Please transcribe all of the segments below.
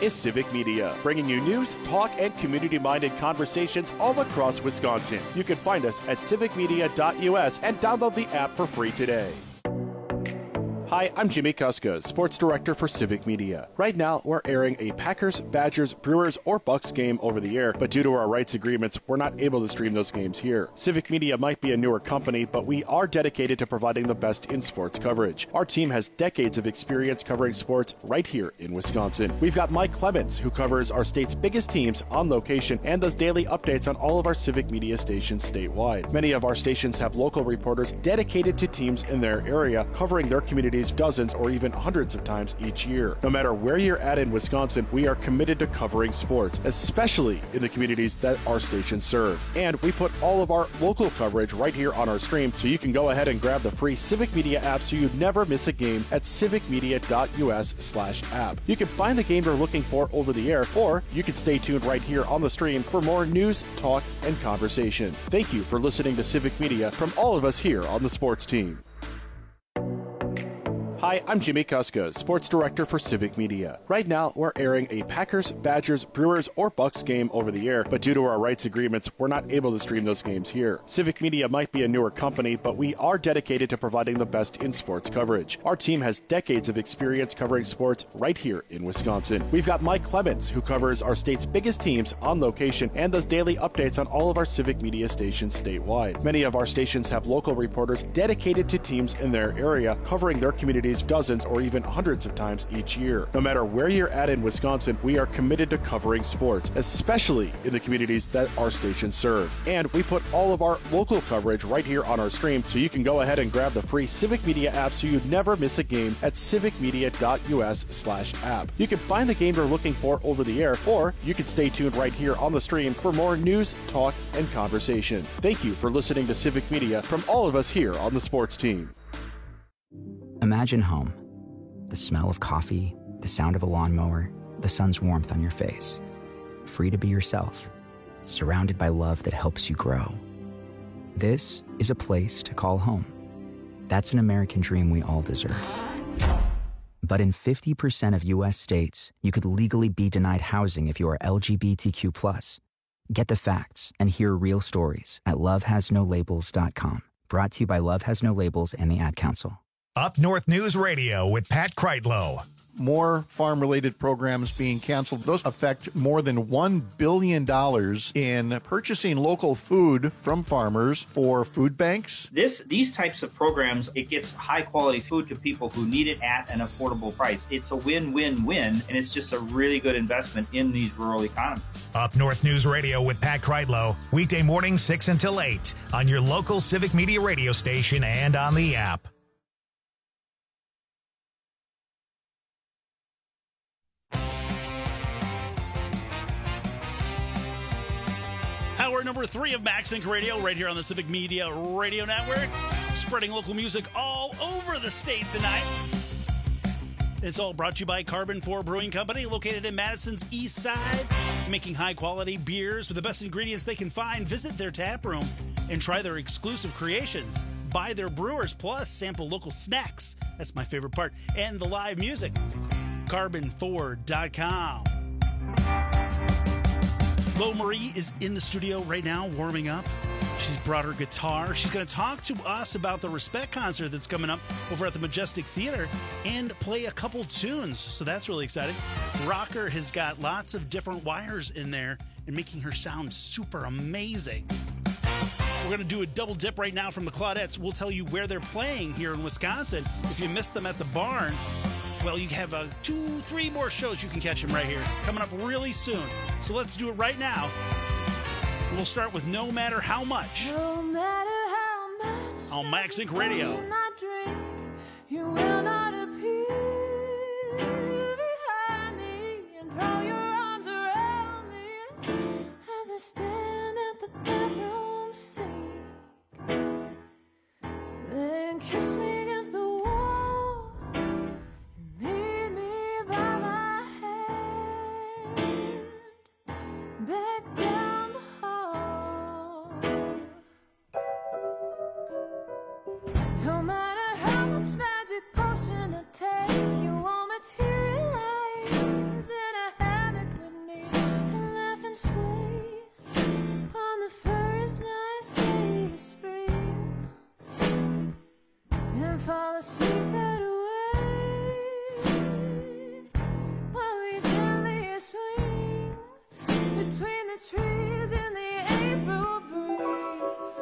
is Civic Media, bringing you news, talk, and community-minded conversations all across Wisconsin. You can find us at civicmedia.us and download the app for free today. Hi, I'm Jimmy Kuska, Sports Director for Civic Media. Right now, we're airing a Packers, Badgers, Brewers, or Bucks game over the air, but due to our rights agreements, we're not able to stream those games here. Civic Media might be a newer company, but we are dedicated to providing the best in sports coverage. Our team has decades of experience covering sports right here in Wisconsin. We've got Mike Clemens, who covers our state's biggest teams on location and does daily updates on all of our Civic Media stations statewide. Many of our stations have local reporters dedicated to teams in their area, covering their communities dozens or even hundreds of times each year. No matter where you're at in Wisconsin, we are committed to covering sports, especially in the communities that our stations serve. And we put all of our local coverage right here on our stream, so you can go ahead and grab the free Civic Media app so you never miss a game at civicmedia.us/app. You can find the game you're looking for over the air, or you can stay tuned right here on the stream for more news, talk, and conversation. Thank you for listening to Civic Media from all of us here on the sports team. Hi, I'm Jimmy Kuska, Sports Director for Civic Media. Right now, we're airing a Packers, Badgers, Brewers, or Bucks game over the air, but due to our rights agreements, we're not able to stream those games here. Civic Media might be a newer company, but we are dedicated to providing the best in sports coverage. Our team has decades of experience covering sports right here in Wisconsin. We've got Mike Clemens, who covers our state's biggest teams on location and does daily updates on all of our Civic Media stations statewide. Many of our stations have local reporters dedicated to teams in their area, covering their communities dozens or even hundreds of times each year. No matter where you're at in Wisconsin, we are committed to covering sports, especially in the communities that our stations serve. And we put all of our local coverage right here on our stream, so you can go ahead and grab the free Civic Media app so you never miss a game at civicmedia.us/app. You can find the game you're looking for over the air, or you can stay tuned right here on the stream for more news, talk, and conversation. Thank you for listening to Civic Media from all of us here on the sports team. Imagine home. The smell of coffee, the sound of a lawnmower, the sun's warmth on your face. Free to be yourself, surrounded by love that helps you grow. This is a place to call home. That's an American dream we all deserve. But in 50% of U.S. states, you could legally be denied housing if you are LGBTQ+. Get the facts and hear real stories at lovehasnolabels.com. Brought to you by Love Has No Labels and the Ad Council. Up North News Radio with Pat Kreitlow. More farm-related programs being canceled. Those affect more than $1 billion in purchasing local food from farmers for food banks. These types of programs, it gets high-quality food to people who need it at an affordable price. It's a win-win-win, and it's just a really good investment in these rural economies. Up North News Radio with Pat Kreitlow, weekday mornings 6 until 8 on your local Civic Media radio station and on the app. Hour number 3 of MaxLink Radio right here on the Civic Media Radio Network. Spreading local music all over the state tonight. It's all brought to you by Carbon 4 Brewing Company, located in Madison's East Side, making high-quality beers with the best ingredients they can find. Visit their tap room and try their exclusive creations. Buy their brewers, plus sample local snacks. That's my favorite part. And the live music. Carbon4.com. Lo Marie is in the studio right now, warming up. She's brought her guitar. She's going to talk to us about the Respect concert that's coming up over at the Majestic Theater and play a couple tunes. So that's really exciting. Rocker has got lots of different wires in there and making her sound super amazing. We're going to do a double dip right now from the Claudettes. We'll tell you where they're playing here in Wisconsin. If you missed them at the barn, well, you have 2-3 more shows you can catch them right here coming up really soon. So let's do it right now. We'll start with No Matter How Much. No matter how much on MaxLink Radio. You will not appear behind me and throw your arms around me as I stand at the bathroom sink. Then kiss me against the wall and lead me by my hand back down the hall. No matter how much magic potion I take, you won't materialize in a secret away while we gently swing between the trees in the April breeze.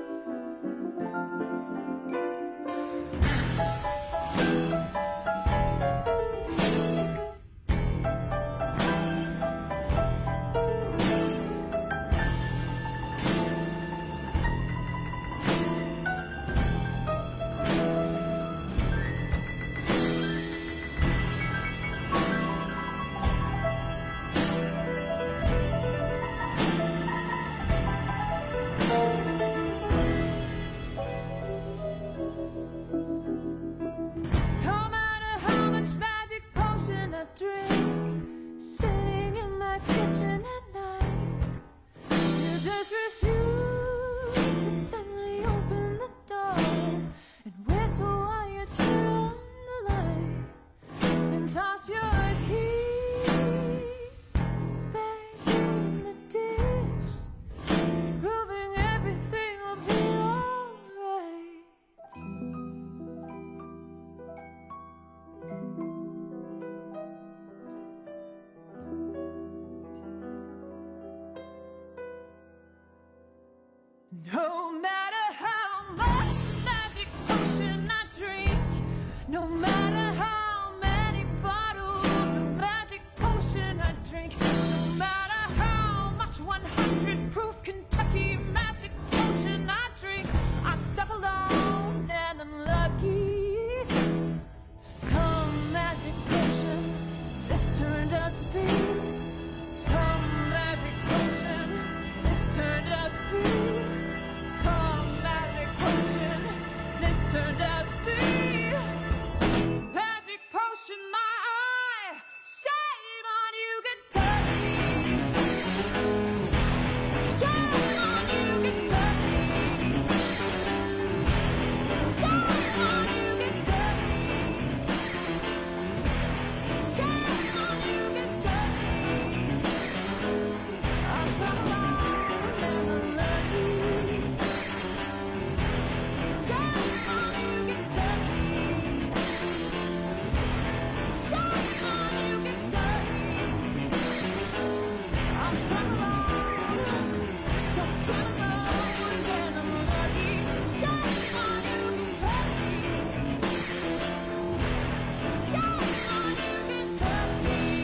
No matter how much magic potion I drink, sitting in my kitchen at night, you just refuse to suddenly open the door and whistle while you turn on the light and toss your keys back in the dish, proving everything will be alright. No matter how much magic potion I drink, no matter how many bottles of magic potion I drink, no matter how much 100 proof Kentucky magic potion I drink, I'm stuck alone and unlucky. Some magic potion this turned out to be. Some magic potion this turned out to be. Some magic potion this turned out to be. Magic potion, my eye. Shame on you, Kentucky. Shame on you, Kentucky. Shame on you, Kentucky. Shame on you, Kentucky. I'm so alone and unlucky. Shame on you, Kentucky. Shame on you, Kentucky. I'm stuck alone, so damn alone and unlucky. Shame on you, Kentucky. Shame on you, Kentucky.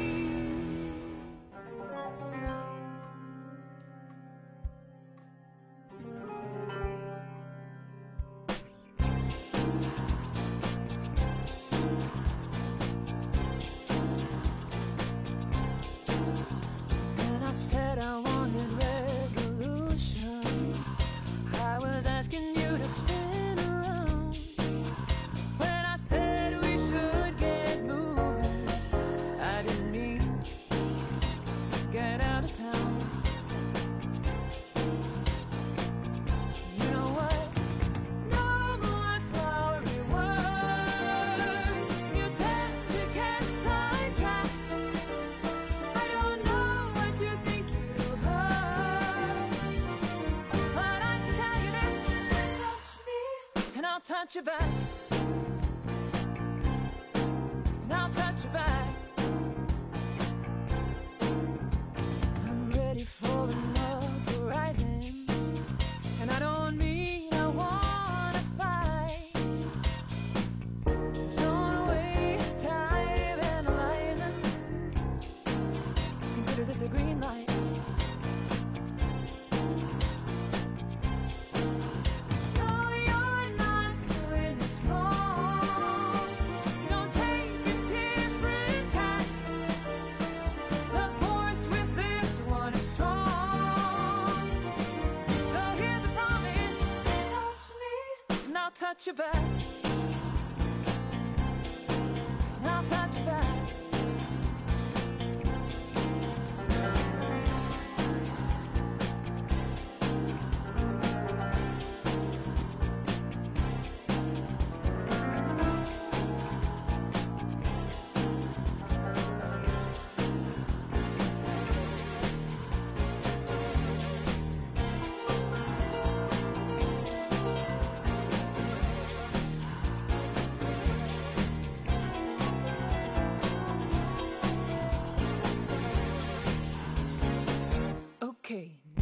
When I said I wanted revolution, I was asking you to spin around. When I said we should get moving, I didn't mean get out of town. You know what? No more flowery words. You tend to get sidetracked. I don't know what you think you heard, but I can tell you this: touch me, and I'll touch you back, and I'll touch you back. I'm ready for an uprising, and I don't mean I wanna fight. Don't waste time analyzing. Consider this a green light. No, you're not doing this wrong. Don't take a different tack. The force with this one is strong. So here's a promise: touch me, and I'll touch you back. And I'll touch you back.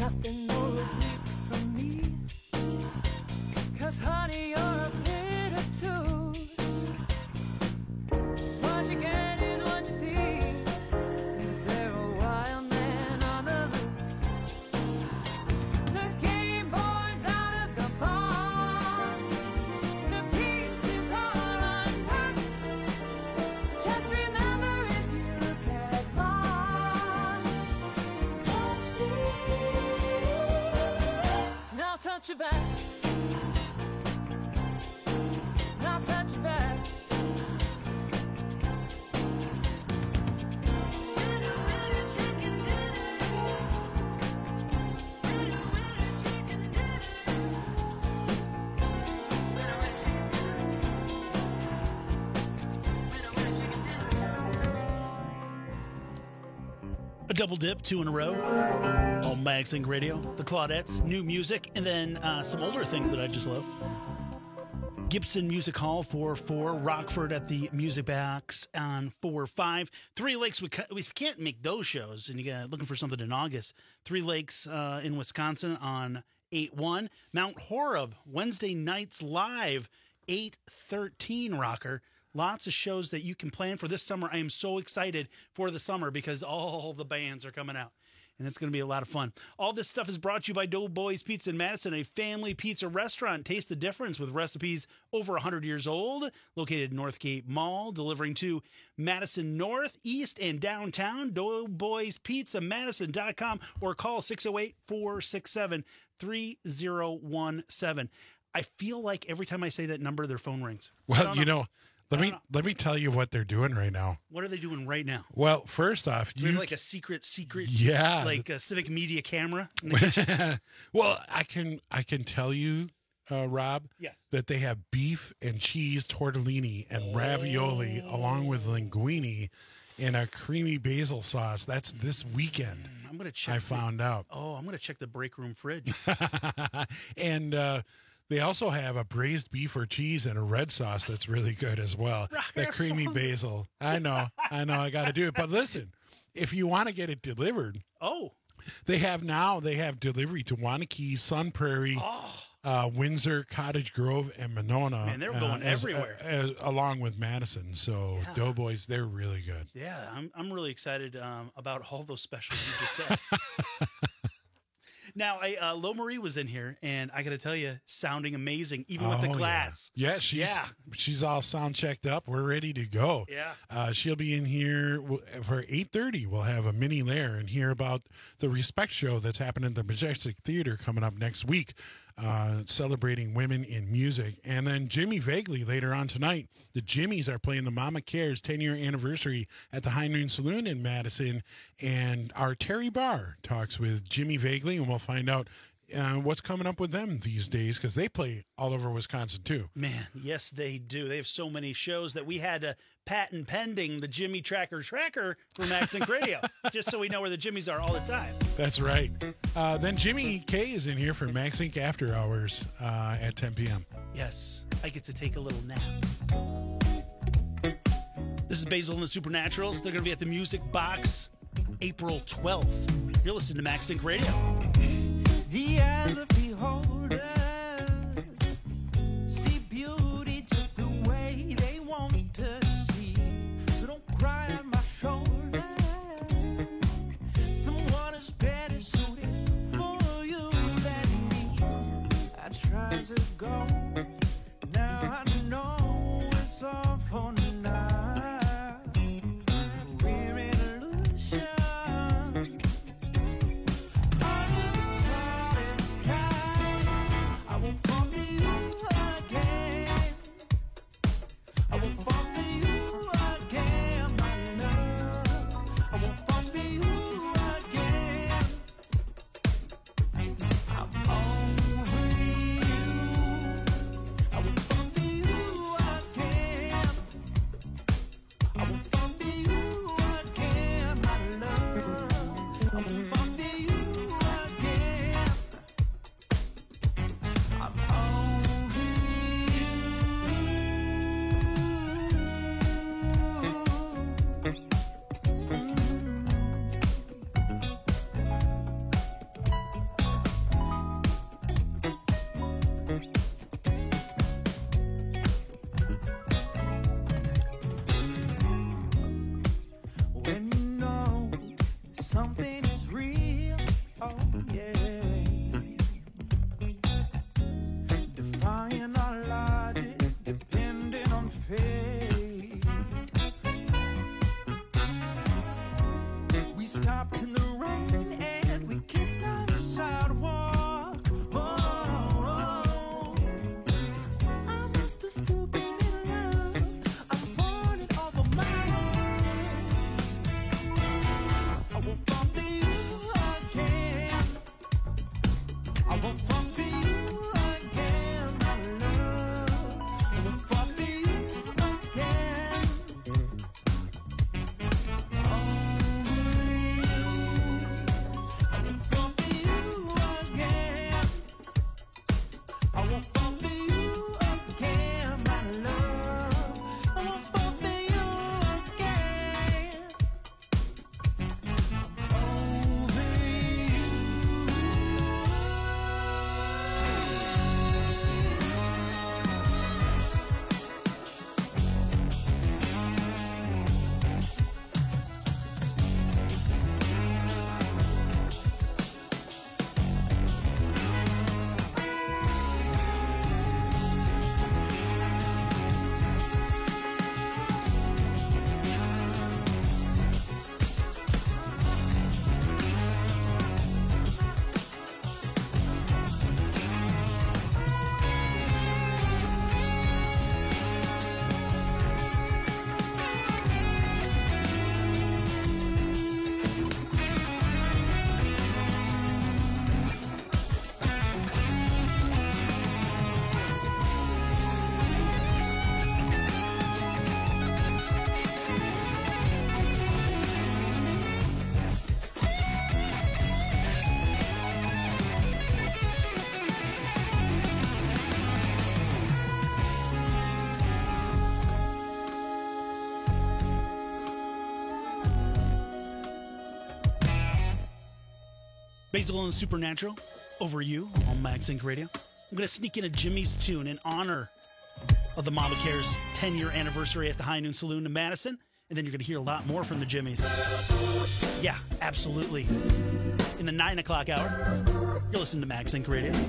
nothing more oblique from me. 'Cause honey, you're a bit obtuse. What you get is what you see. Is there a wild man on the loose? The game board's out of the box. The pieces are unpacked. Just remember, if you get lost, touch me. Now touch your back. Now touch your back. A double dip, 2 in a row. On Mag Sync Radio. The Claudettes, new music, and then some older things that I just love. Gibson Music Hall, 4-4. Rockford at the Music Box on 4-5. Three Lakes, we can't make those shows, and you got looking for something in August. Three Lakes in Wisconsin on 8-1. Mount Horeb, Wednesday nights live, 8-13 rocker. Lots of shows that you can plan for this summer. I am so excited for the summer because all the bands are coming out. And it's going to be a lot of fun. All this stuff is brought to you by Doughboys Pizza in Madison, a family pizza restaurant. Taste the difference with recipes over 100 years old. Located in Northgate Mall, delivering to Madison North, East, and downtown. Doughboys Pizza, Madison.com, or call 608-467-3017. I feel like every time I say that number, their phone rings. Well, let me tell you what they're doing right now. What are they doing right now? Well, first off, Do we have like a secret, yeah, like a Civic Media camera. Well, I can tell you, Rob, Yes. that they have beef and cheese tortellini and ravioli along with linguine in a creamy basil sauce. That's this weekend. I'm gonna check. I found out. Oh, I'm gonna check the break room fridge. And they also have a braised beef or cheese and a red sauce that's really good as well. That creamy basil. I know. I got to do it. But listen, if you want to get it delivered, they have delivery to Wanakee, Sun Prairie, Windsor, Cottage Grove, and Monona. Man, they're going everywhere. Along with Madison. So Doughboys, they're really good. Yeah, I'm really excited about all those specials you just said. Now, Lo Marie was in here, and I got to tell you, sounding amazing, even with the glass. Yeah, she's all sound checked up. We're ready to go. Yeah. She'll be in here for 8:30. We'll have a mini lair and hear about the Respect Show that's happening at the Majestic Theater coming up next week, celebrating women in music. And then Jimmy Vagley later on tonight. The Jimmies are playing the Mama Cares 10-year anniversary at the High Noon Saloon in Madison. And our Terry Barr talks with Jimmy Vagley, and we'll find out what's coming up with them these days, because they play all over Wisconsin too. Man, yes, they do. They have so many shows that we had to patent pending the Jimmy Tracker for Mag Sync Radio, just so we know where the Jimmies are all the time. That's right. Then Jimmy K is in here for Mag Sync After Hours at 10 p.m. Yes, I get to take a little nap. This is Basil and the Supernaturals. They're going to be at the Music Box April 12th. You're listening to Mag Sync Radio. The eyes of beholders see beauty just the way they want to see. So don't cry on my shoulder. Someone is better suited for you than me. I try to go. Now I know it's all for now. We're in illusion. Under the starry sky. something is real. Oh yeah. Defying our logic, depending on fate. We stopped in the rain and we kissed on the sidewalk. Oh, I must be stupid in love. I'm burning over my words. I won't fall for you again. I won't fall for you again, my love. I won't fall for you again. I won't fall for you again, my love. I won't fall for you again. Over you. Basil and Supernatural, Over You on Max Inc. Radio. I'm going to sneak in a Jimmy's tune in honor of the Mama Cares 10-year anniversary at the High Noon Saloon in Madison. And then you're going to hear a lot more from the Jimmys. Yeah, absolutely. In the 9 o'clock hour, you're listening to Max Inc. Radio.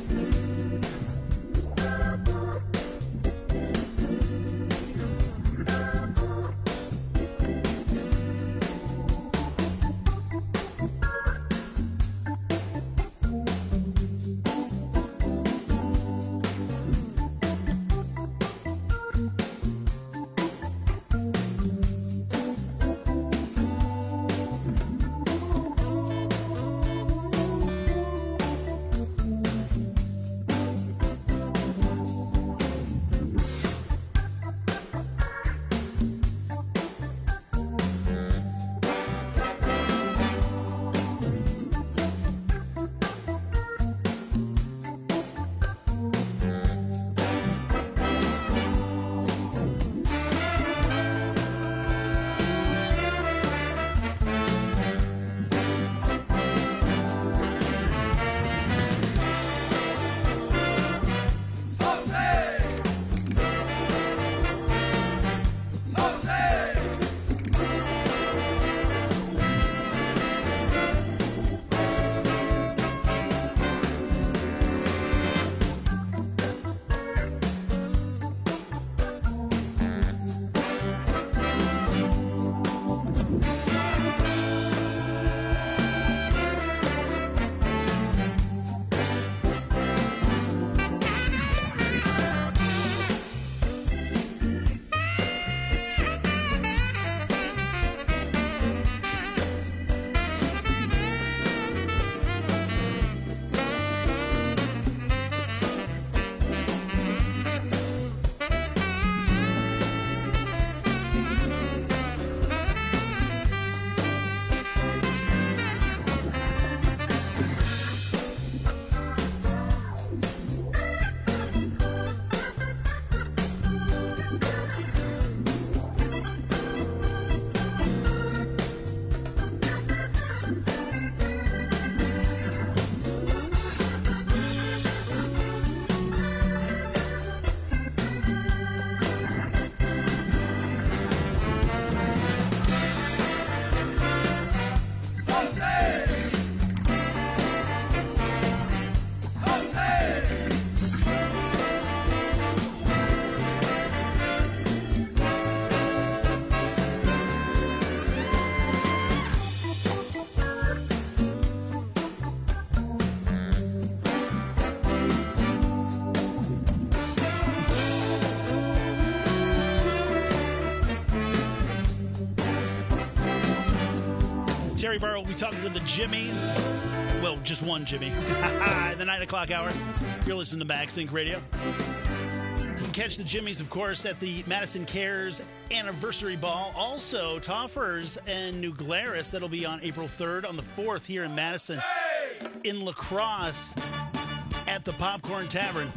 Corey Barr will be talking to the Jimmies. Well, just one Jimmy. In the 9 o'clock hour. You're listening to MaxSync Radio. You can catch the Jimmies, of course, at the Madison Cares Anniversary Ball. Also, Toffers and New Glarus. That'll be on April 3rd. On the 4th here in Madison. In La Crosse at the Popcorn Tavern.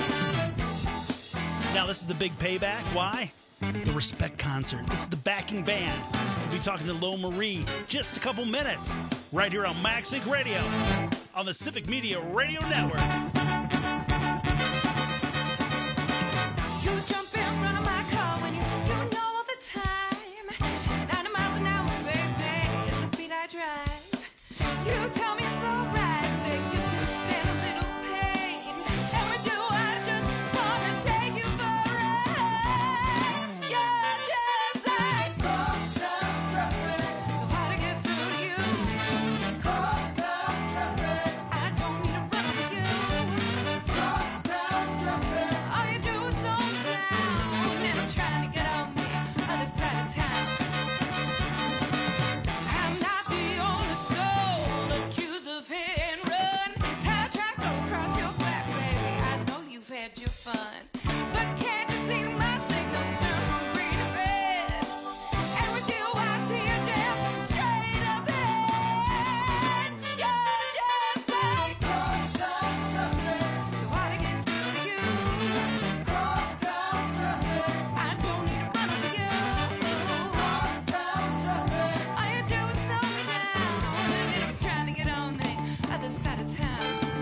Now, this is the big payback. Why? The Respect Concert. This is the backing band. We'll be talking to Lo Marie just a couple minutes right here on MaxSync Radio on the Civic Media Radio Network. You jump in front of my car when you know all the time. 90 miles an hour, baby, is the speed I drive. You tell me it's alright, that you can stand a little pain. And we do, I just wanna take you for a ride. You're just like crosstown traffic, so hard to get through to you. Crosstown traffic, I don't need to run over you. Crosstown traffic, all you do is slow down, and I'm trying to get on the other side of town. I'm not the only soul accused of hit and run. Tire tracks all across your back, baby. I know you've had your fun, but can't you see my signals turn from green to red? And with you, I see a jam straight ahead. You're just like crosstown traffic, so hard to get through to you. Crosstown traffic, I don't need to run over you. Crosstown traffic, all you do is slow me down, and I'm trying to get on the other side of town.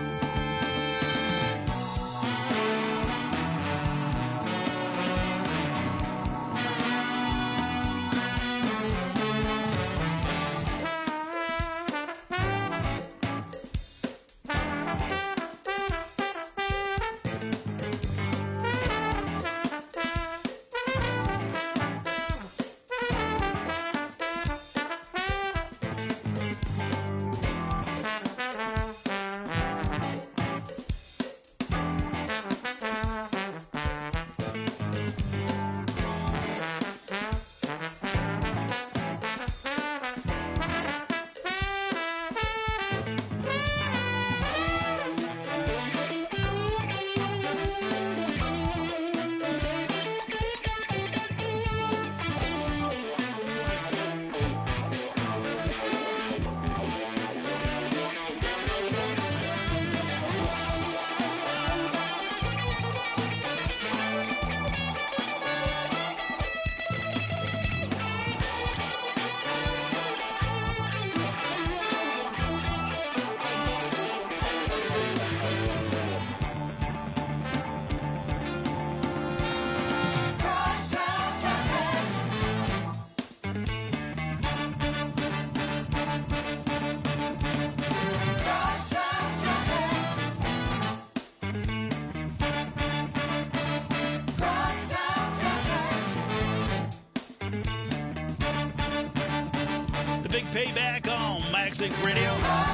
The big payback on MaxSync Radio.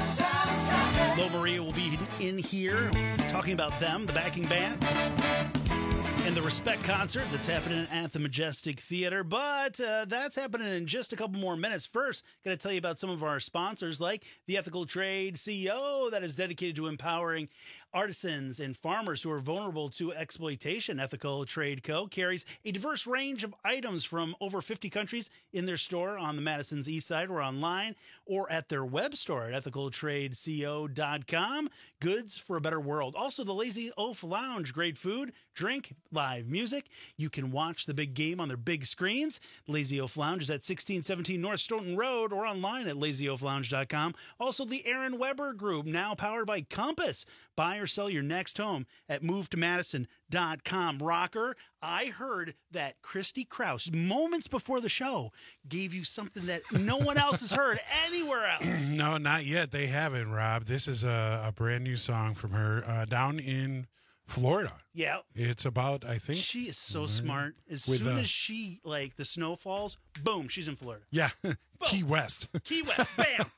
Lo Maria will be in here talking about them, the backing band, and the Respect Concert that's happening at the Majestic Theater. But that's happening in just a couple more minutes. First, going to tell you about some of our sponsors, like the Ethical Trade CEO that is dedicated to empowering artisans and farmers who are vulnerable to exploitation. Ethical Trade Co. carries a diverse range of items from over 50 countries in their store on the Madison's East Side or online or at their web store at ethicaltradeco.com. Goods for a better world. Also, the Lazy Oaf Lounge. Great food, drink, live music. You can watch the big game on their big screens. Lazy Oaf Lounge is at 1617 North Stoughton Road or online at lazyoaflounge.com. Also, the Aaron Weber Group, now powered by Compass. Buy or sell your next home at movetomadison.com. Rocker, I heard that Christy Krause, moments before the show, gave you something that no one else has heard anywhere else. No, not yet. They haven't, Rob. This is a brand new song from her down in Florida. Yeah. It's about, I think. She is so smart. As soon as she, the snow falls, boom, she's in Florida. Yeah. Key West. Key West, bam.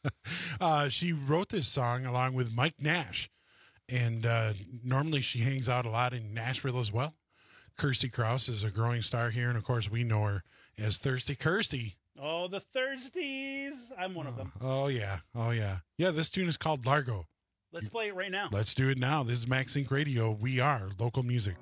She wrote this song along with Mike Nash. And normally she hangs out a lot in Nashville as well. Kirsty Krause is a growing star here. And, of course, we know her as Thirsty Kirsty. Oh, the Thirsties. I'm one of them. Oh, yeah. Oh, yeah. Yeah, this tune is called Largo. Let's play it right now. Let's do it now. This is Max Inc. Radio. We are local music.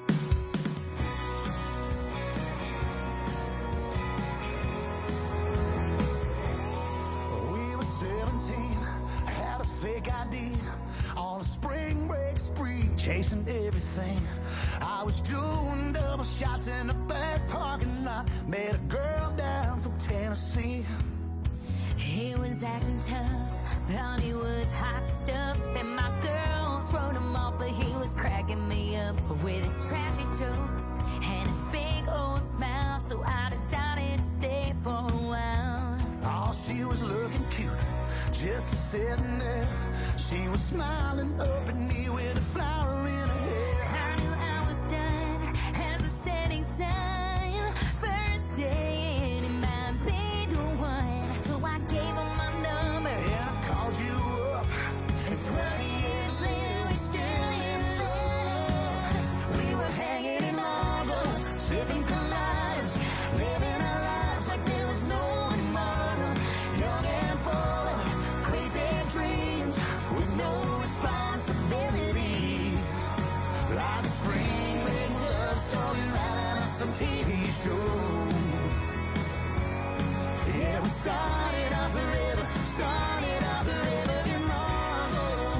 We were 17, I had a fake ID on a spring break spree, chasing everything. I was doing double shots in the back parking lot, met a girl down from Tennessee. He was acting tough, thought he was hot stuff. Then my girls wrote him off, but he was cracking me up with his trashy jokes and his big old smile. So I decided to stay for a while. Oh, she was looking cute, just sitting there. She was smiling up at me with a flower in her hair. I knew I was done as a setting sign. First day, and it might be the one. So I gave him my number, And I called you up. and 20 years later, we're still in love. We were hanging in Largo, sipping colliders, living our lives like there was no tomorrow. Young and full of crazy dreams, with no responsibilities. Like a spring break love story line on some TV show. Yeah, we started off forever in Largo.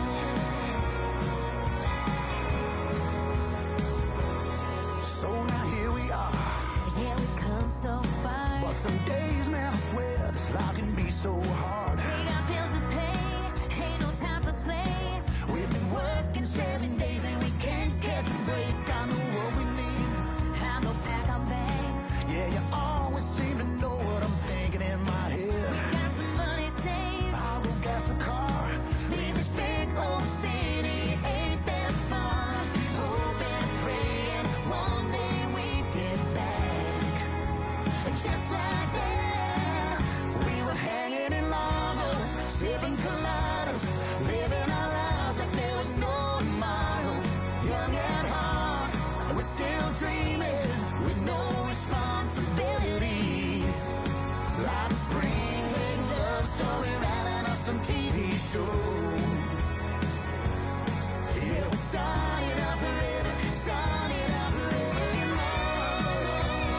So now here we are. Yeah, we've come so far. But some days, man, I swear this life can be so hard. We got bills to pay, ain't no time for play. We've been working 7 days and we can't catch a break. I know what we need. I'll go pack our bags. Yeah, you always seem to know what I'm thinking in my head. Got some money saved. I'll go gas a car. Leave this big old city, ain't that far. Hoping, praying, one day we get back. And just like that, we were hanging in Largo, sipping coladas, living our lives like there was no tomorrow. Young at heart, and we're still dreaming with no responsibilities. Like a spring break love story running on some TV show. Yeah, we started out forever in Largo.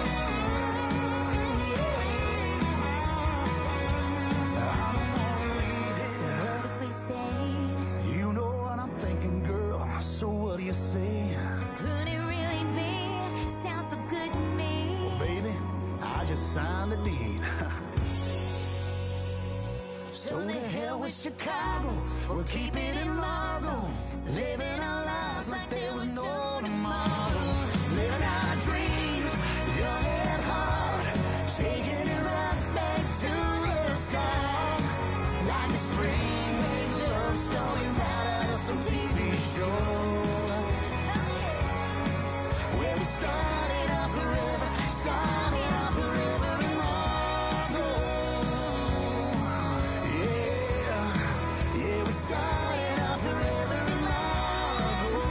I don't wanna leave So here. what if we stayed? You know what I'm thinking, girl. So what do you say? Could it really be? Sounds so good to me. Baby, I just signed the deed. So the hell with Chicago, we'll keep it in Largo. Living our lives like there was no tomorrow. Living our dreams, young at heart, taking it right back to the start. Like a spring break love story right out of some TV show. Where we started out forever in Largo. Yeah, we started out forever in Largo.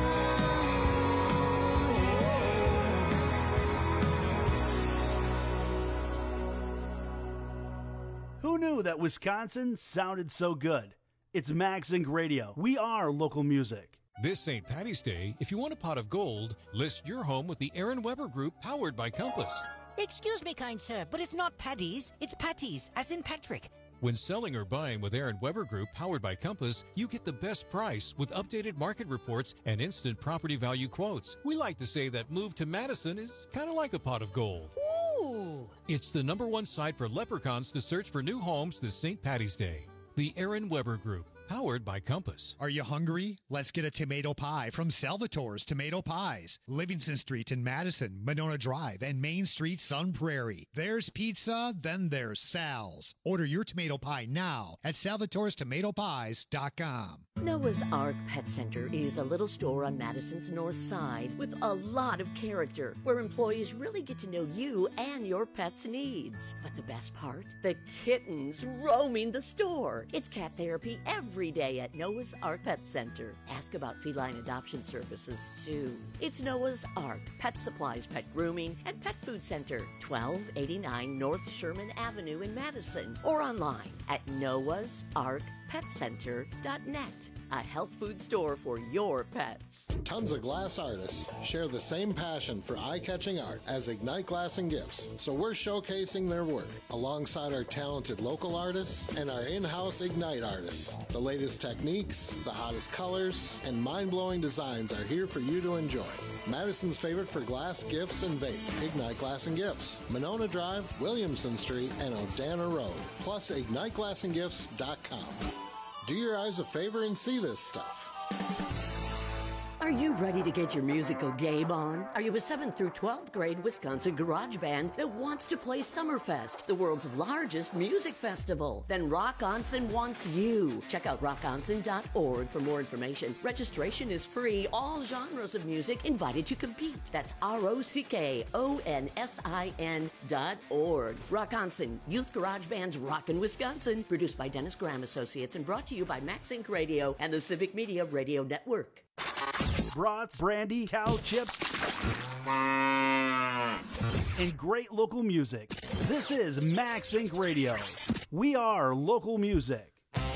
Who knew that Wisconsin sounded so good? It's Max Inc. Radio. We are local music. This St. Patty's Day, if you want a pot of gold, list your home with the Aaron Weber Group, powered by Compass. Excuse me, kind sir, but it's not Paddy's, it's Patty's, as in Patrick. When selling or buying with Aaron Weber Group, powered by Compass, you get the best price with updated market reports and instant property value quotes. We like to say that move to Madison is kind of like a pot of gold. Ooh! It's the #1 site for leprechauns to search for new homes this St. Patty's Day. The Aaron Weber Group, powered by Compass. Are you hungry? Let's get a tomato pie from Salvatore's Tomato Pies. Livingston Street in Madison, Monona Drive, and Main Street, Sun Prairie. There's pizza, then there's Sal's. Order your tomato pie now at salvatorestomatopies.com. Noah's Ark Pet Center is a little store on Madison's north side with a lot of character, where employees really get to know you and your pet's needs. But the best part? The kittens roaming the store. It's cat therapy every day at Noah's Ark Pet Center. Ask about feline adoption services, too. It's Noah's Ark Pet Supplies, Pet Grooming, and Pet Food Center, 1289 North Sherman Avenue in Madison, or online at noahsarkpetcenter.net. A health food store for your pets. Tons of glass artists share the same passion for eye-catching art as Ignite Glass and Gifts, so we're showcasing their work alongside our talented local artists and our in-house Ignite artists. The latest techniques, the hottest colors, and mind-blowing designs are here for you to enjoy. Madison's favorite for glass, gifts, and vape, Ignite Glass and Gifts, Monona Drive, Williamson Street, and O'Dana Road, plus IgniteGlassandGifts.com. Do your eyes a favor and see this stuff. Are you ready to get your musical game on? Are you a 7th through 12th grade Wisconsin garage band that wants to play Summerfest, the world's largest music festival? Then Rock Onsen wants you. Check out rockonsen.org for more information. Registration is free. All genres of music invited to compete. That's ROCKONSIN.org. Rock Onsen, Youth Garage Band's Rockin' Wisconsin. Produced by Dennis Graham Associates and brought to you by Max Inc. Radio and the Civic Media Radio Network. Brats, brandy, cow chips, and great local music. This is Max Inc. Radio. We are local music.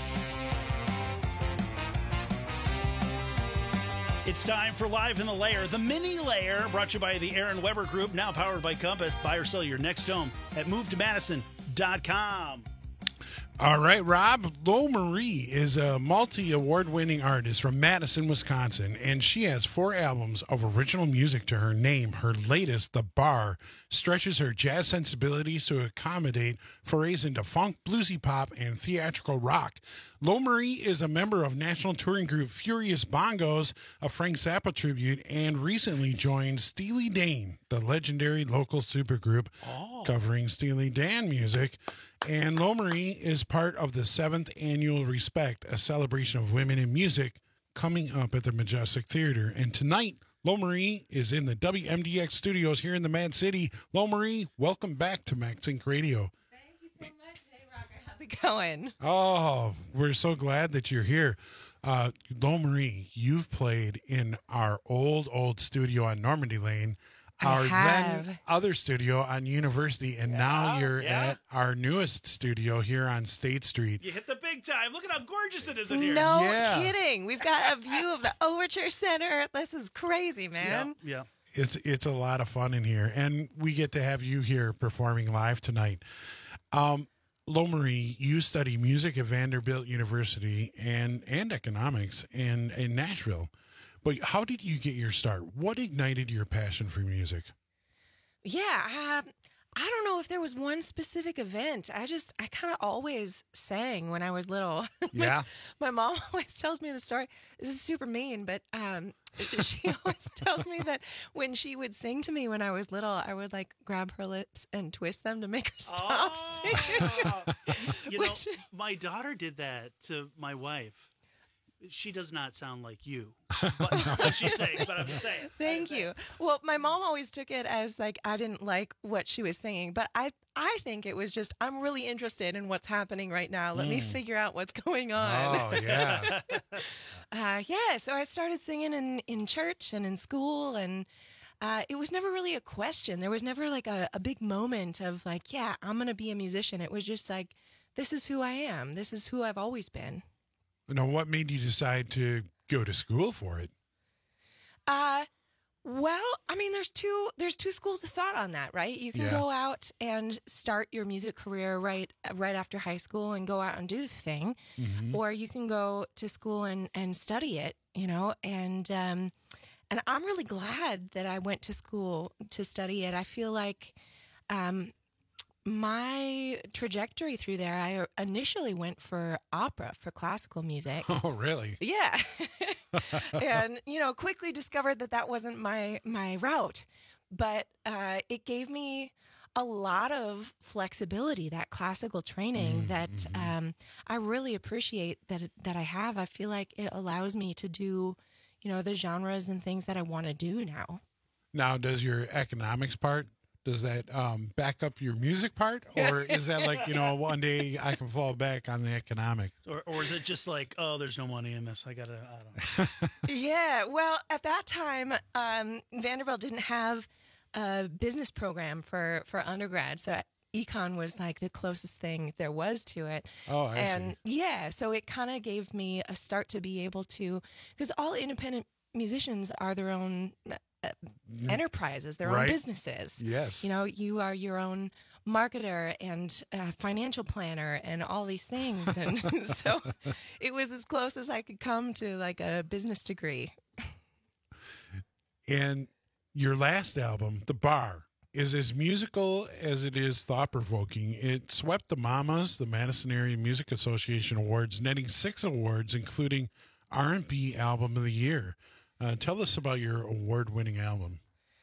It's time for Live in the Lair, the mini lair, brought to you by the Aaron Weber Group, now powered by Compass. Buy or sell your next home at MoveToMadison.com. All right, Rob. Lo Marie is a multi-award-winning artist from Madison, Wisconsin, and she has 4 albums of original music to her name. Her latest, The Bar, stretches her jazz sensibilities to accommodate forays into funk, bluesy pop, and theatrical rock. Lo Marie is a member of national touring group Furious Bongos, a Frank Zappa tribute, and recently joined Steely Dan, the legendary local supergroup covering Steely Dan music. And Lo Marie is part of the 7th Annual Respect, a celebration of women in music, coming up at the Majestic Theater. And tonight, Lo Marie is in the WMDX studios here in the Mad City. Lo Marie, welcome back to Max Inc. Radio. Thank you so much. Hey, Rocker. How's it going? Oh, we're so glad that you're here. Lo Marie, you've played in our old studio on Normandy Lane, our then other studio on University, and now you're at our newest studio here on State Street. You hit the big time. Look at how gorgeous it is in here. No kidding. We've got a view of the Overture Center. This is crazy, man. Yeah. It's a lot of fun in here, and we get to have you here performing live tonight. Lo Marie, you study music at Vanderbilt University and economics in Nashville. But how did you get your start? What ignited your passion for music? Yeah, I don't know if there was one specific event. I kind of always sang when I was little. Yeah. My mom always tells me the story. This is super mean, but she always tells me that when she would sing to me when I was little, I would like grab her lips and twist them to make her stop singing. You know, my daughter did that to my wife. She does not sound like you. But she's saying, but I'm just saying. Thank you. Well, my mom always took it as like I didn't like what she was singing, but I think it was just I'm really interested in what's happening right now. Let me figure out what's going on. Oh, yeah. So I started singing in church and in school, and it was never really a question. There was never like a big moment of like, yeah, I'm going to be a musician. It was just like, this is who I am. This is who I've always been. Now, what made you decide to go to school for it? Well, I mean, there's two schools of thought on that, right? You can go out and start your music career right after high school and go out and do the thing, or you can go to school and study it, you know. And I'm really glad that I went to school to study it. I feel like my trajectory through there, I initially went for opera, for classical music. Oh, really? Yeah. And, you know, quickly discovered that wasn't my route. But it gave me a lot of flexibility, that classical training that I really appreciate that I have. I feel like it allows me to do, the genres and things that I want to do now. Now, does your economics part, does that back up your music part? Or is that like, one day I can fall back on the economics? Or is it just like, oh, there's no money in this. I don't know. Yeah. Well, at that time, Vanderbilt didn't have a business program for undergrad. So econ was like the closest thing there was to it. Oh, I see. Yeah, so it kind of gave me a start to be able to, because all independent musicians are their own enterprises, their own businesses. Yes. You are your own marketer and financial planner and all these things. And so it was as close as I could come to like a business degree. And your last album, The Bar, is as musical as it is thought-provoking. It swept the MAMAs, the Madison Area Music Association Awards, netting 6 awards, including R&B Album of the Year. Tell us about your award-winning album.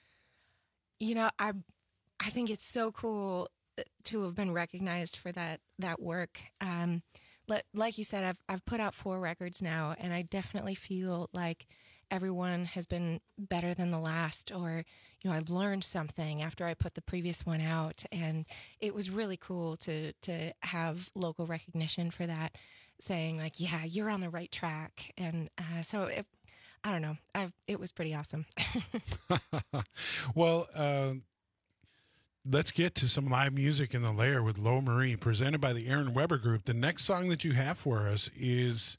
I think it's so cool to have been recognized for that work. Like you said, I've put out 4 records now, and I definitely feel like everyone has been better than the last, or, I've learned something after I put the previous one out. And it was really cool to have local recognition for that, saying like, yeah, you're on the right track. And I don't know, it was pretty awesome. Well, let's get to some live music in the Lair with Lo Marie, presented by the Aaron Weber Group. The next song that you have for us is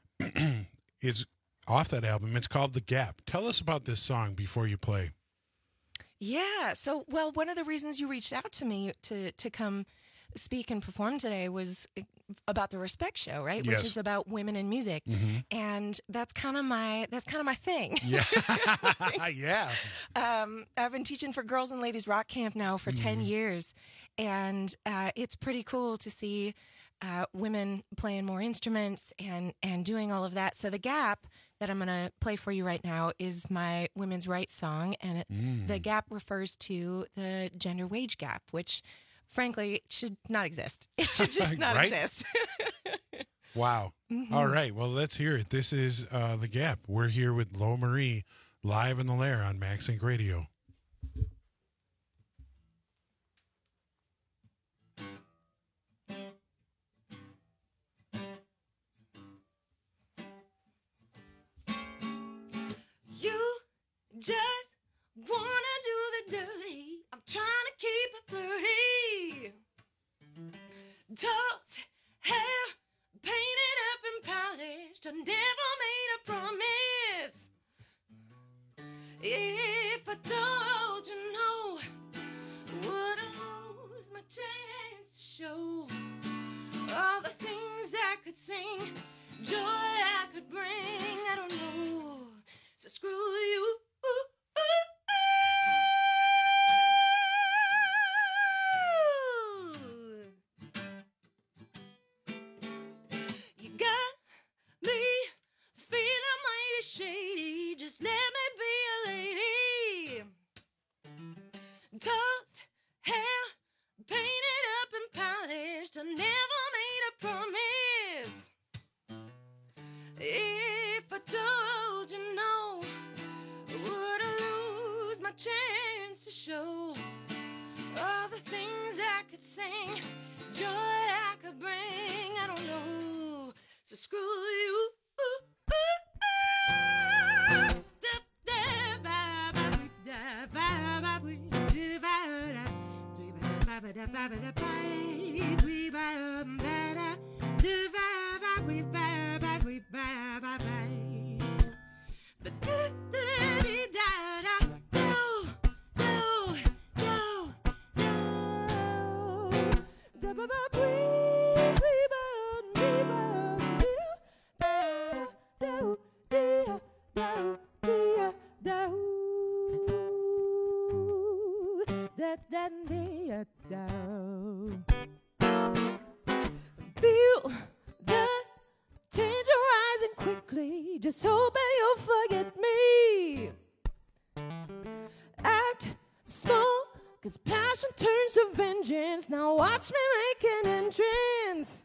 off that album. It's called The Gap. Tell us about this song before you play. Yeah. So, one of the reasons you reached out to me to come speak and perform today was about the Respect Show, right? Yes. Which is about women in music. Mm-hmm. And that's kind of my thing. Yeah. Yeah. I've been teaching for Girls and Ladies Rock Camp now for 10 years. And it's pretty cool to see women playing more instruments and doing all of that. So The Gap that I'm going to play for you right now is my women's rights song. And The Gap refers to the gender wage gap, which frankly should not exist. It should just not exist. Wow. Mm-hmm. All right. Well, let's hear it. This is The Gap. We're here with Lo Marie live in the Lair on Max Inc. Radio. Just wanna do the dirty. I'm trying to keep it flirty. Tossed hair, painted up and polished. I never made a promise. If I told you no, would I lose my chance to show all the things I could sing, joy I could bring? I don't know. So screw you. You got me feeling mighty shady. Just let me be a lady. Tossed hair, painted up and polished. I never made a promise. If I told you no, would I lose my chance to show all the things I could sing, joy I could bring? I don't know. So screw you. Feel the danger rising quickly. Just hoping you'll forget me. Act small, 'cause passion turns to watch me make an entrance.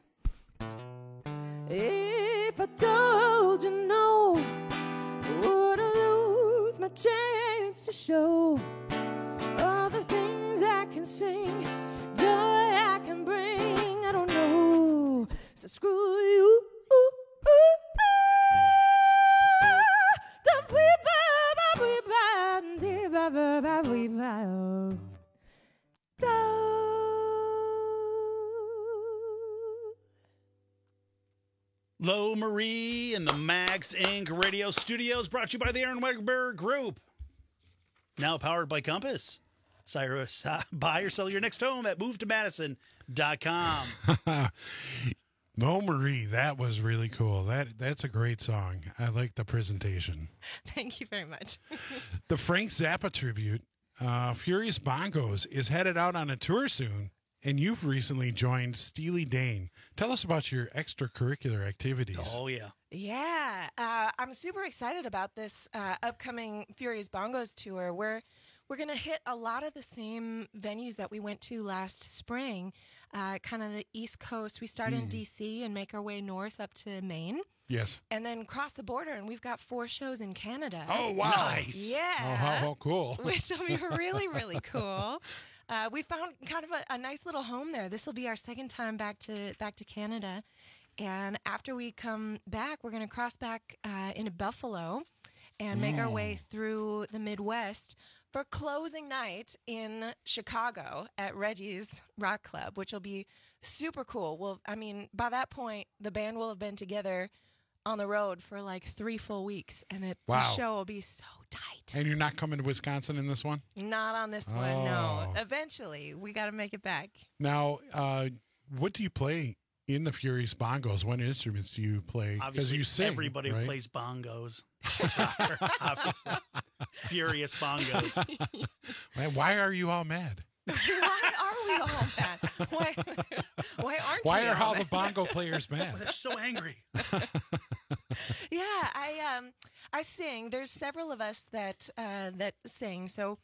If I told you no, would I lose my chance to show all the things I can sing, joy I can bring? I don't know, so screw you. Lo Marie in the Max Inc. radio studios, brought to you by the Aaron Weber Group. Now powered by Compass. Cyrus, buy or sell your next home at movetomadison.com. Lo Marie, that was really cool. That's a great song. I like the presentation. Thank you very much. The Frank Zappa tribute, Furious Bongos, is headed out on a tour soon, and you've recently joined Steely Dan. Tell us about your extracurricular activities. Oh, yeah. Yeah, I'm super excited about this upcoming Furious Bongos tour. We're going to hit a lot of the same venues that we went to last spring, kind of the East Coast. We start in D.C. and make our way north up to Maine. Yes. And then cross the border, and we've got 4 shows in Canada. Oh, wow. Nice. Yeah. Oh, how cool. Which will be really, really cool. We found kind of a nice little home there. This will be our second time back to Canada. And after we come back, we're going to cross back into Buffalo and make our way through the Midwest for closing night in Chicago at Reggie's Rock Club, which will be super cool. Well, I mean, by that point, the band will have been together on the road for like 3 full weeks, and the show will be so tight. And you're not coming to Wisconsin in this one? Not on this one, no. Eventually, we got to make it back. Now, what do you play in the Furious Bongos? What instruments do you play? Obviously, you sing, everybody right? plays bongos. Obviously. It's Furious Bongos. Why are you all mad? Why are we all mad? Why aren't Why we are all mad? the bongo players mad? They're so angry. Yeah, I sing. There's several of us that sing. So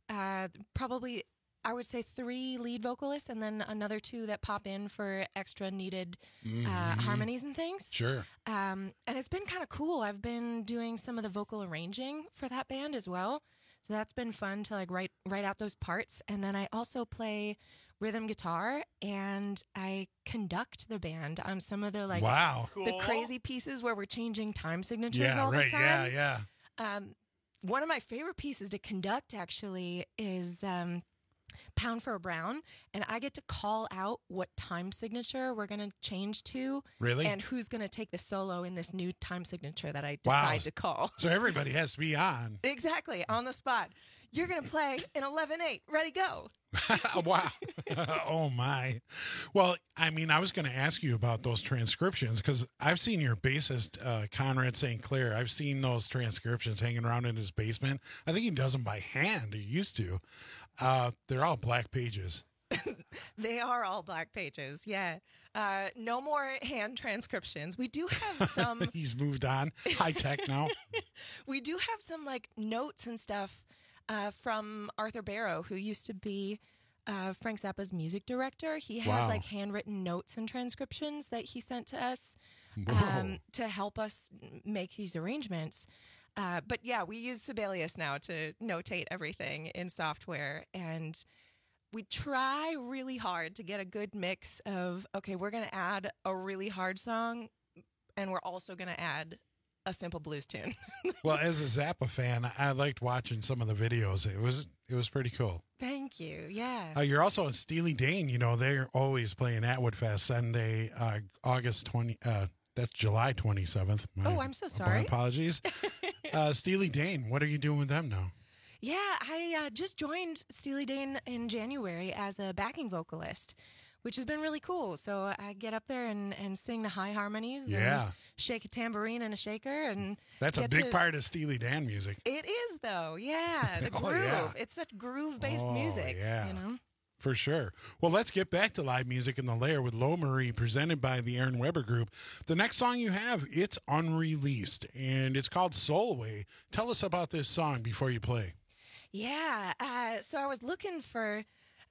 probably I would say 3 lead vocalists, and then another 2 that pop in for extra needed harmonies and things. Sure. And it's been kind of cool. I've been doing some of the vocal arranging for that band as well. So that's been fun to like write out those parts. And then I also play rhythm guitar, and I conduct the band on some of the like the crazy pieces where we're changing time signatures all the time. Yeah. One of my favorite pieces to conduct actually is Pound for a Brown, and I get to call out what time signature we're going to change to. Really? And who's going to take the solo in this new time signature that I decide to call. So everybody has to be on. Exactly, on the spot. You're going to play in 11/8. Ready, go. Wow. Oh, my. Well, I mean, I was going to ask you about those transcriptions because I've seen your bassist, Conrad St. Clair. I've seen those transcriptions hanging around in his basement. I think he does them by hand. He used to. They're all black pages. They are all black pages, yeah. No more hand transcriptions. We do have some... He's moved on. High tech now. We do have some like notes and stuff from Arthur Barrow, who used to be Frank Zappa's music director. He has like handwritten notes and transcriptions that he sent to us to help us make these arrangements. But yeah, we use Sibelius now to notate everything in software, and we try really hard to get a good mix of, okay, we're going to add a really hard song, and we're also going to add a simple blues tune. Well, as a Zappa fan, I liked watching some of the videos. It was pretty cool. Thank you. Yeah. You're also in Steely Dan. You know, they're always playing Atwood Fest Sunday, August 20. That's July 27th. I'm so sorry. My apologies. Steely Dan, what are you doing with them now? Yeah, I just joined Steely Dan in January as a backing vocalist, which has been really cool. So I get up there and sing the high harmonies and shake a tambourine and a shaker. And that's a big part of Steely Dan music. It is, though. Yeah, the groove. Yeah. It's such groove-based music. Yeah. You know? For sure. Well, let's get back to live music in the Lair with Lo Marie, presented by the Aaron Weber Group. The next song you have, it's unreleased, and it's called Soul Away. Tell us about this song before you play. Yeah. So I was looking for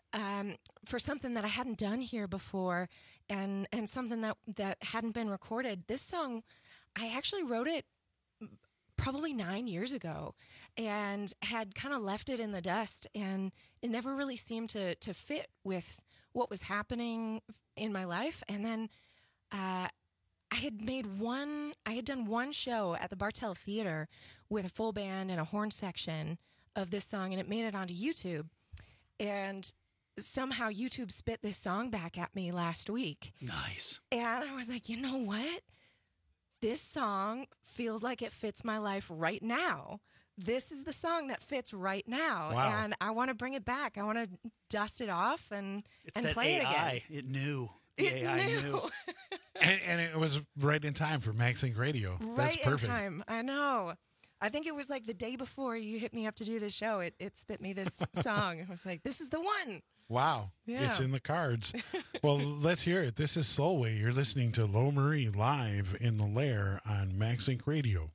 for something that I hadn't done here before, and something that hadn't been recorded. This song, I actually wrote it probably 9 years ago, and had kind of left it in the dust, and it never really seemed to fit with what was happening in my life. And then I had done one show at the Bartell Theater with a full band and a horn section of this song, and it made it onto YouTube. And somehow YouTube spit this song back at me last week. Nice. And I was like, you know what? This song feels like it fits my life right now. This is the song that fits right now. Wow. And I want to bring it back. I want to dust it off and that play AI. it again. It knew. The AI knew. And it was right in time for MagSync Radio. That's Right perfect. in time. I know. I think it was like the day before you hit me up to do this show. It spit me this song. I was like, this is the one. Wow. Yeah. It's in the cards. Well, let's hear it. This is Soulway. You're listening to Lo Marie live in the Lair on MagSync Radio.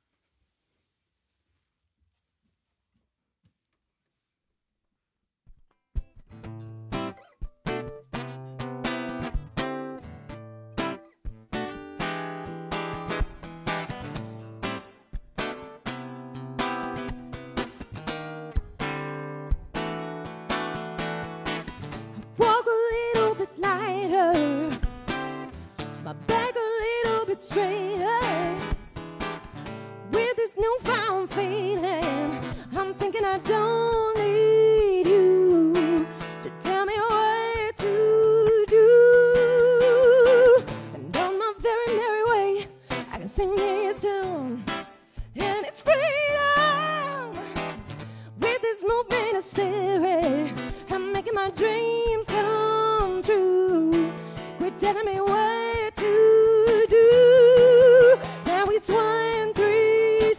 Walk a little bit lighter, my back a little bit straighter. With this newfound feeling, I'm thinking I don't need you to tell me what to do. And on my very merry way, I can sing this tune, and it's freedom. With this movement of spirit, I'm making my dreams come true. Quit telling me what to do. Now it's 1, 3,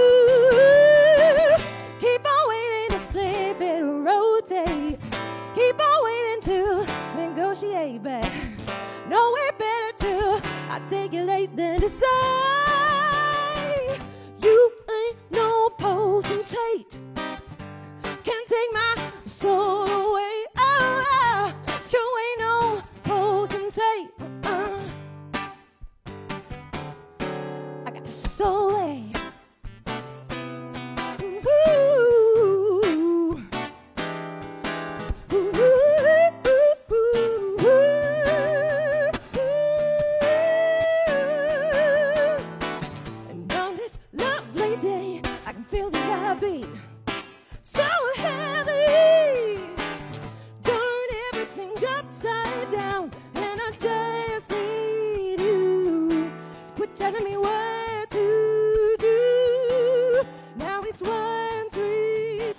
2. Keep on waiting to flip it, rotate. Keep on waiting to negotiate back. Nowhere better to articulate than to say, you ain't no potentate. Can't take my soul away. Oh, you ain't no potentate. I got the soul. And on this lovely day, I can feel the heartbeat. So heavy, turn everything upside down, and I just need you. Quit telling me what to do. Now it's 1, 3,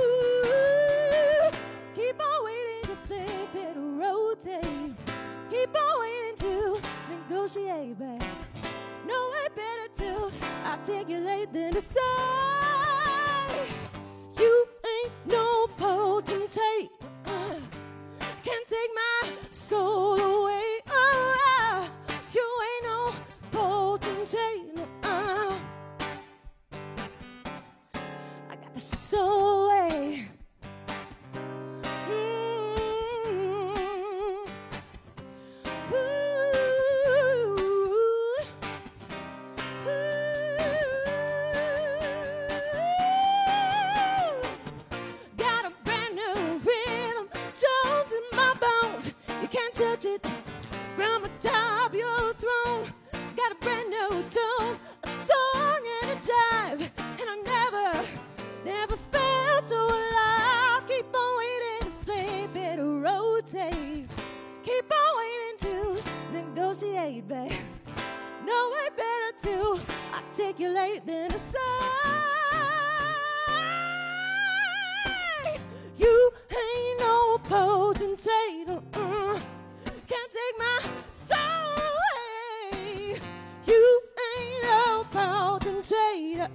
2. Keep on waiting to flip it, rotate. Keep on waiting to negotiate back. No way better to articulate than to say, you ain't no potentate. Can't take my soul away. Oh, you ain't no potentate. I got the soul. Got a brand new rhythm, Jones in my bones. You can't touch it from atop your throne. Got a brand new tune, a song and a jive, and I never felt so alive. Keep on waiting to flip it, rotate. Keep on waiting to negotiate, babe. No way better to articulate than to say, you ain't no potentate. Can't take my soul away. You ain't no potentate.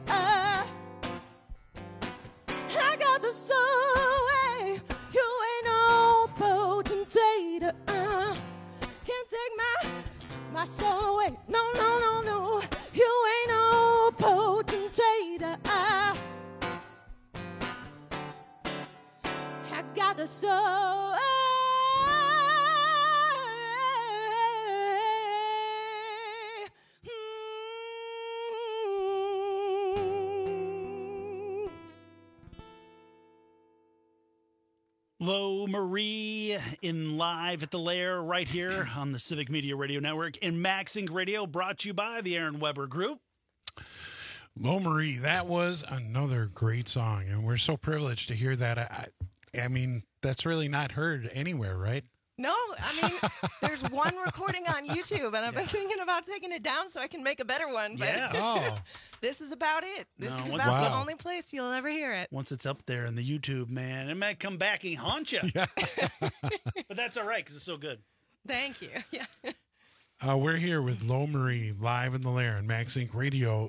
I got the soul. You ain't no potentate. Can't take my soul away. No, no, no, no. You ain't no potentate. I got the soul. Lo Marie in Live at the Lair right here on the Civic Media Radio Network and MaxInc Radio, brought to you by the Aaron Weber Group. Lo Marie, that was another great song, and we're so privileged to hear that. I mean, that's really not heard anywhere, right? No, I mean, there's one recording on YouTube, and I've been thinking about taking it down so I can make a better one. But this is about it. This is about the only place you'll ever hear it. Once it's up there in the YouTube, man, it might come back and haunt you. Yeah. But that's all right because it's so good. Thank you. Yeah. We're here with Lo Marie, live in the Lair on MaxInc Radio.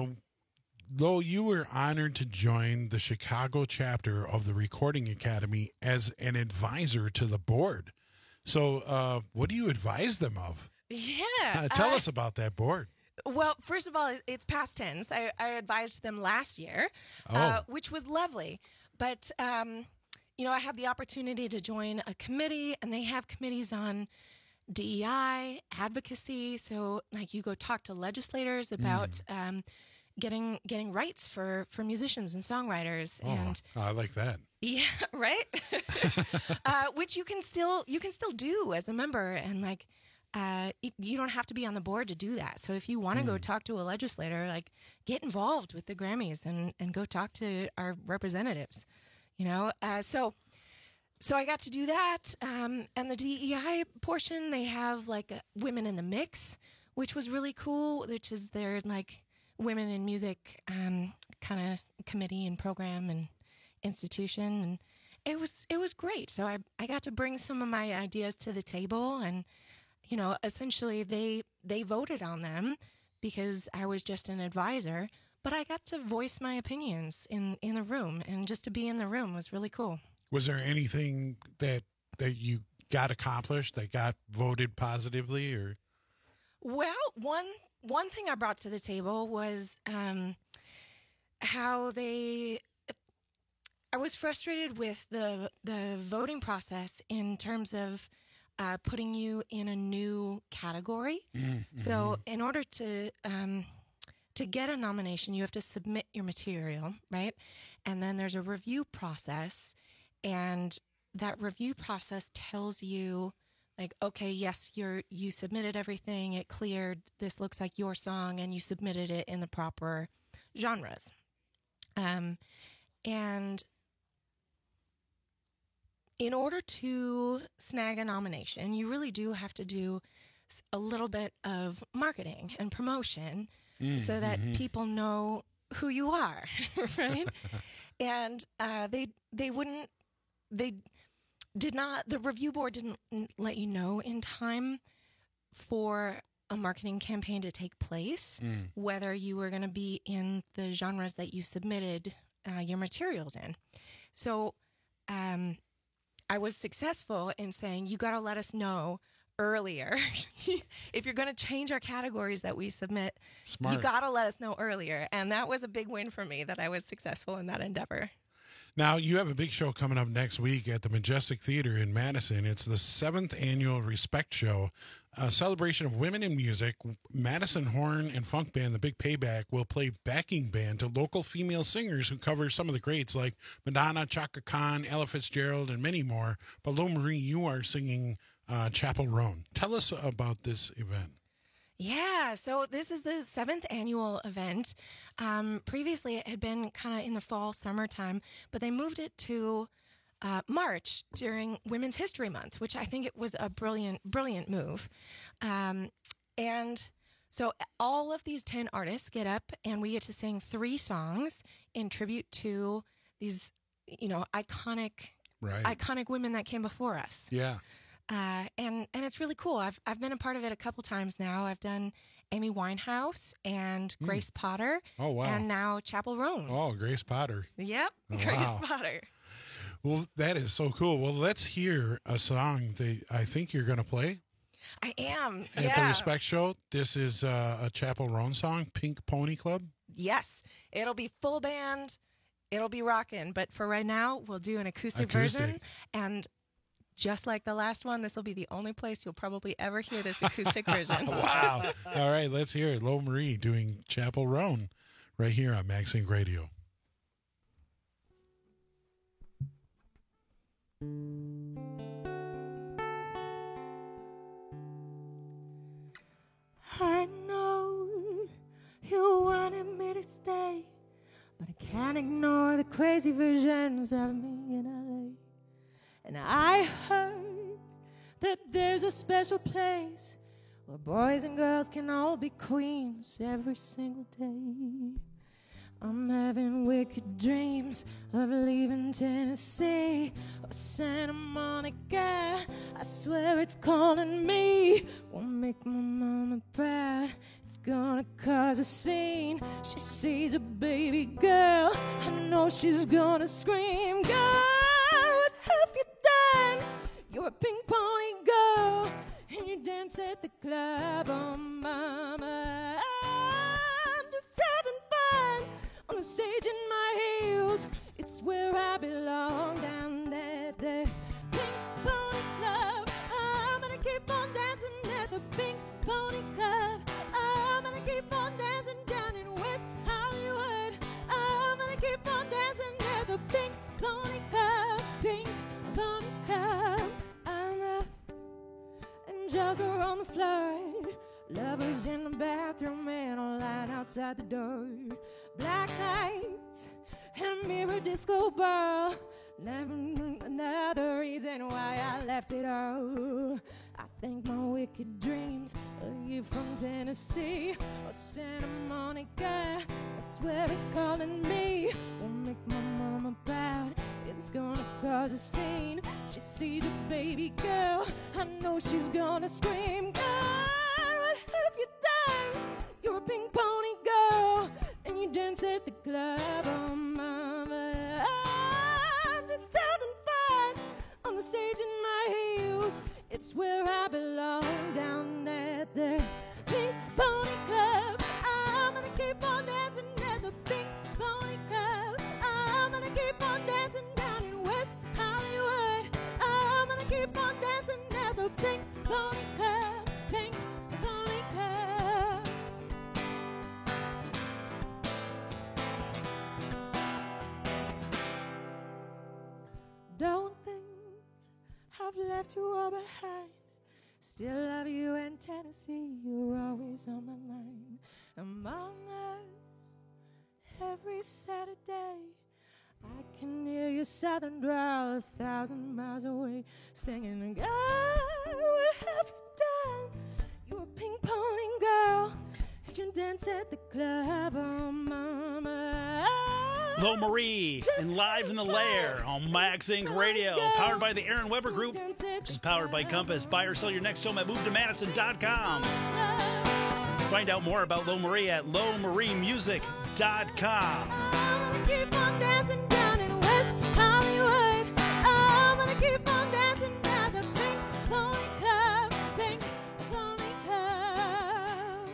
Lo, you were honored to join the Chicago chapter of the Recording Academy as an advisor to the board. So what do you advise them of? Yeah. Tell us about that board. Well, first of all, it's past tense. I advised them last year, which was lovely. But, you know, I had the opportunity to join a committee, and they have committees on DEI, advocacy. So, like, you go talk to legislators about getting rights for musicians and songwriters. And I like that. Yeah, right. Which you can still do as a member, and like you don't have to be on the board to do that. So if you want to go talk to a legislator, like get involved with the Grammys and go talk to our representatives. You know, so I got to do that. And the DEI portion, they have like Women in the Mix, which was really cool. Which is their like Women in Music kind of committee and program and institution, and it was great. So I got to bring some of my ideas to the table, and you know, essentially they voted on them because I was just an advisor, but I got to voice my opinions in the room, and just to be in the room was really cool. Was there anything that you got accomplished that got voted positively, or? Well, one thing I brought to the table was how I was frustrated with the voting process in terms of putting you in a new category. Mm-hmm. So in order to get a nomination, you have to submit your material, right? And then there's a review process, and that review process tells you, like, okay, yes, you submitted everything, it cleared, this looks like your song, and you submitted it in the proper genres. And in order to snag a nomination, you really do have to do a little bit of marketing and promotion so that people know who you are, right? And the review board didn't let you know in time for a marketing campaign to take place, whether you were going to be in the genres that you submitted your materials in. So I was successful in saying, you got to let us know earlier. If you're going to change our categories that we submit, Smart. You got to let us know earlier. And that was a big win for me, that I was successful in that endeavor. Now, you have a big show coming up next week at the Majestic Theater in Madison. It's the 7th annual Respect Show, a celebration of women in music. Madison Horn and Funk Band, the Big Payback, will play backing band to local female singers who cover some of the greats like Madonna, Chaka Khan, Ella Fitzgerald, and many more. But Lo Marie, you are singing Chapel Roan. Tell us about this event. Yeah, so this is the 7th annual event. Previously, it had been kind of in the fall, summertime, but they moved it to March during Women's History Month, which I think it was a brilliant move. And so all of these 10 artists get up, and we get to sing 3 songs in tribute to these, you know, iconic women that came before us. Yeah. And it's really cool. I've been a part of it a couple times now. I've done Amy Winehouse and Grace Potter. Oh, wow. And now Chapel Roan. Oh, Grace Potter. Yep, Oh, Grace wow. Potter. Well, that is so cool. Well, let's hear a song that I think you're going to play. I am. At the Respect Show. This is a Chapel Roan song, Pink Pony Club. Yes, it'll be full band. It'll be rocking. But for right now, we'll do an acoustic version. And just like the last one, this will be the only place you'll probably ever hear this acoustic version. Wow. All right, let's hear it. Lo Marie doing Chapel Roan right here on MaxInc Radio. I know you wanted me to stay, but I can't ignore the crazy visions of me in LA. And I heard that there's a special place where boys and girls can all be queens every single day. I'm having wicked dreams of leaving Tennessee or Santa Monica. I swear it's calling me. Won't make my mama proud. It's gonna cause a scene. She sees a baby girl. I know she's gonna scream. God, what have you done? You're a pink pony girl, and you dance at the club. Oh, mama, I'm just having fun on the stage in my heels. It's where I belong, down at the Pink Pony Club. I'm gonna keep on dancing at the Pink Pony Club. I'm gonna keep on dancing down in West Hollywood. I'm gonna keep on dancing at the Pink Pony Club. Pink Pony Club. I'm up and just are on the floor. Lovers in the bathroom and a line outside the door. Black lights and a mirror disco ball. Another reason why I left it all. I think my wicked dreams of you from Tennessee or Santa Monica. I swear it's calling me. Won't make my mama proud. It's gonna cause a scene. She sees a baby girl. I know she's gonna scream. God, what have you done? You're a pink pony girl, and you dance at the club. Oh, mama, I'm just having fun on the stage in my heels. It's where I belong, down at the Pink Pony Club. I'm gonna keep on dancing at the Pink Pony Club. I'm gonna keep on dancing down in West Hollywood. I'm gonna keep on dancing at the Pink Pony Club. Pink Pony Club. Don't think I've left you all behind. Still love you in Tennessee. You're always on my mind. Among us, every Saturday, I can hear your southern drawl 1,000 miles away, singing, God, what have you done? You're a pink pony girl. You can dance at the club, oh, mama. Lo Marie and Live in the Lair on Max Inc. Radio, powered by the Aaron Weber Group, which is powered by Compass. Buy or sell your next home at MoveToMadison.com. Find out more about Lo Marie at LoMarieMusic.com. I'm gonna keep on dancing down in West Hollywood. I'm gonna keep on dancing down the Pink Pony Club. Pink Pony Club.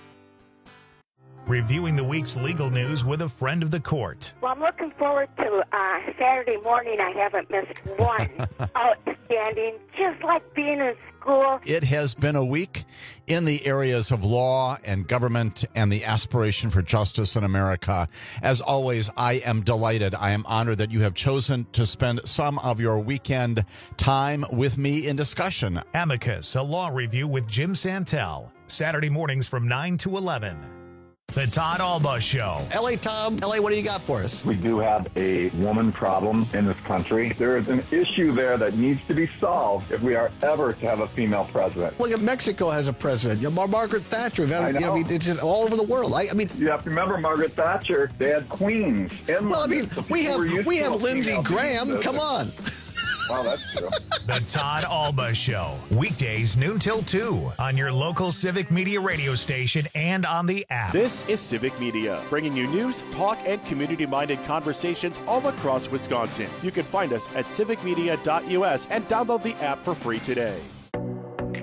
Reviewing the week's legal news with a friend of the court. Well, I'm looking forward to Saturday morning. I haven't missed one. Outstanding. Just like being in school. It has been a week in the areas of law and government and the aspiration for justice in America. As always, I am delighted. I am honored that you have chosen to spend some of your weekend time with me in discussion. Amicus, a law review with Jim Santel. Saturday mornings from 9 to 11. The Todd Alba Show. L.A. Tom, L.A., what do you got for us? We do have a woman problem in this country. There is an issue there that needs to be solved if we are ever to have a female president. Look at Mexico has a president. Margaret Thatcher. It's just all over the world. I mean, you have to remember Margaret Thatcher. They had queens. Well, I mean, we have Lindsey Graham. Come on. Wow, that's true. The Todd Alba Show. Weekdays noon till 2 on your local Civic Media radio station and on the app. This is Civic Media, bringing you news, talk, and community-minded conversations all across Wisconsin. You can find us at civicmedia.us and download the app for free today.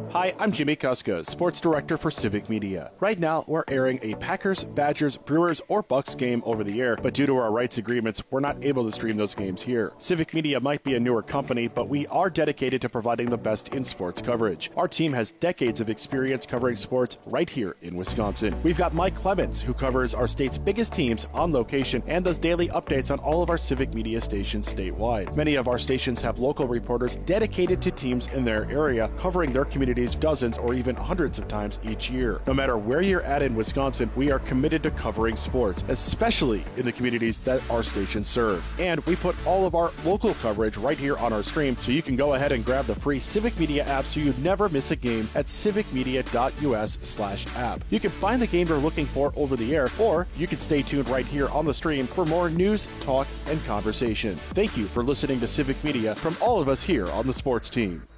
Hi, I'm Jimmy Kuska, Sports Director for Civic Media. Right now, we're airing a Packers, Badgers, Brewers, or Bucks game over the air, but due to our rights agreements, we're not able to stream those games here. Civic Media might be a newer company, but we are dedicated to providing the best in sports coverage. Our team has decades of experience covering sports right here in Wisconsin. We've got Mike Clemens, who covers our state's biggest teams on location and does daily updates on all of our Civic Media stations statewide. Many of our stations have local reporters dedicated to teams in their area, covering their communities dozens or even hundreds of times each year. No matter where you're at in Wisconsin, we are committed to covering sports, especially in the communities that our stations serve. And we put all of our local coverage right here on our stream, so you can go ahead and grab the free Civic Media app so you never miss a game at civicmedia.us/app. You can find the game you're looking for over the air, or you can stay tuned right here on the stream for more news, talk, and conversation. Thank you for listening to Civic Media from all of us here on the sports team.